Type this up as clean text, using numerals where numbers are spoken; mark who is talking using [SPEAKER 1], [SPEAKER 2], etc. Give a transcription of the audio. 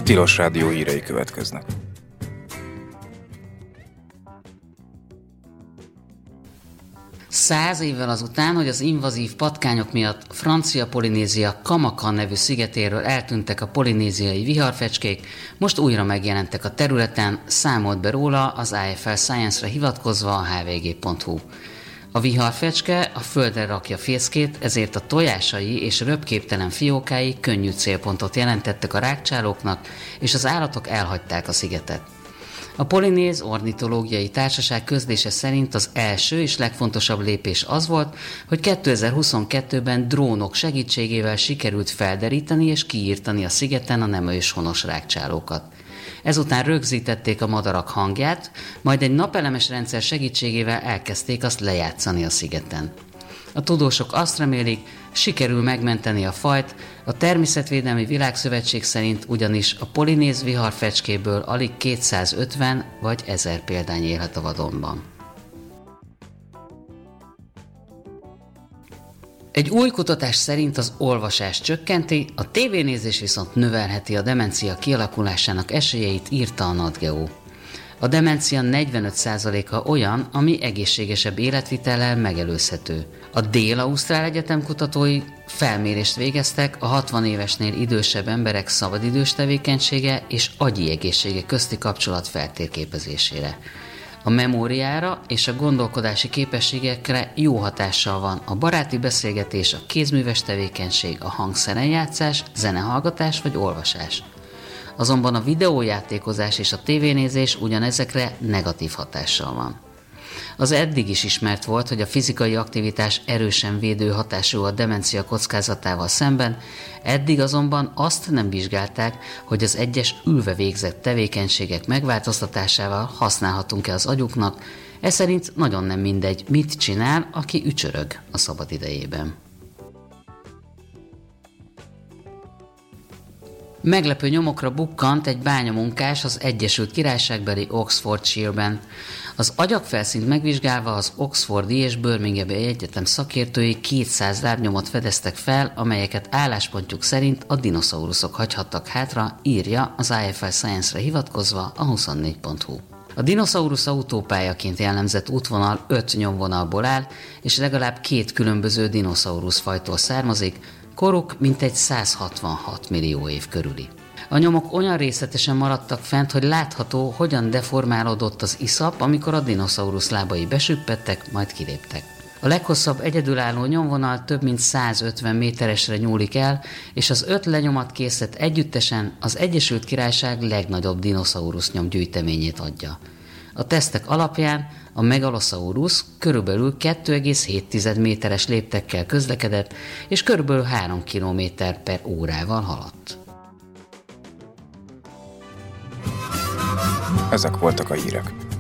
[SPEAKER 1] Tilos Rádió hírei következnek.
[SPEAKER 2] Száz évvel azután, hogy az invazív patkányok miatt Francia Polinézia Kamakan nevű szigetéről eltűntek a polinéziai viharfecskék, most újra megjelentek a területen, számolt be róla az IFL Science-re hivatkozva a hvg.hu. A viharfecske a földre rakja fészkét, ezért a tojásai és röpképtelen fiókái könnyű célpontot jelentettek a rágcsálóknak, és az állatok elhagyták a szigetet. A Polinéz Ornitológiai Társaság közlése szerint az első és legfontosabb lépés az volt, hogy 2022-ben drónok segítségével sikerült felderíteni és kiírtani a szigeten a nem őshonos rágcsálókat. Ezután rögzítették a madarak hangját, majd egy napelemes rendszer segítségével elkezdték azt lejátszani a szigeten. A tudósok azt remélik, sikerül megmenteni a fajt, a Természetvédelmi Világszövetség szerint ugyanis a polinéz viharfecskéből alig 250 vagy 1000 példány élhet a vadonban. Egy új kutatás szerint az olvasás csökkenti, a tévénézés viszont növelheti a demencia kialakulásának esélyeit, írta a NatGeo. A demencia 45%-a olyan, ami egészségesebb életvitellel megelőzhető. A Dél-Ausztrál Egyetem kutatói felmérést végeztek a 60 évesnél idősebb emberek szabadidős tevékenysége és agyi egészsége közti kapcsolat feltérképezésére. A memóriára és a gondolkodási képességekre jó hatással van a baráti beszélgetés, a kézműves tevékenység, a hangszerenjátszás, zenehallgatás vagy olvasás. Azonban a videójátékozás és a tévénézés ugyanezekre negatív hatással van. Az eddig is ismert volt, hogy a fizikai aktivitás erősen védő hatású a demencia kockázatával szemben, eddig azonban azt nem vizsgálták, hogy az egyes ülve végzett tevékenységek megváltoztatásával használhatunk-e az agyuknak, ez szerint nagyon nem mindegy, mit csinál, aki ücsörög a szabadidejében. Meglepő nyomokra bukkant egy bányamunkás az Egyesült Királyságbeli Oxfordshire-ben. Az agyagfelszínt megvizsgálva az Oxfordi és Birminghami Egyetem szakértői 200 lábnyomot fedeztek fel, amelyeket álláspontjuk szerint a dinoszauruszok hagyhattak hátra, írja az IFL Science-re hivatkozva a 24.hu. A dinoszaurusz autópályaként jellemzett útvonal 5 nyomvonalból áll, és legalább 2 különböző dinoszaurusz fajtól származik, koruk mintegy 166 millió év körüli. A nyomok olyan részletesen maradtak fent, hogy látható, hogyan deformálódott az iszap, amikor a dinoszaurusz lábai besüppettek, majd kiléptek. A leghosszabb egyedülálló nyomvonal több mint 150 méteresre nyúlik el, és az 5 lenyomatkészlet együttesen az Egyesült Királyság legnagyobb dinoszaurusz nyomgyűjteményét adja. A tesztek alapján a Megalosaurus körülbelül 2,7 méteres léptekkel közlekedett, és körülbelül 3 km/órával haladt.
[SPEAKER 1] Ezek voltak a hírek.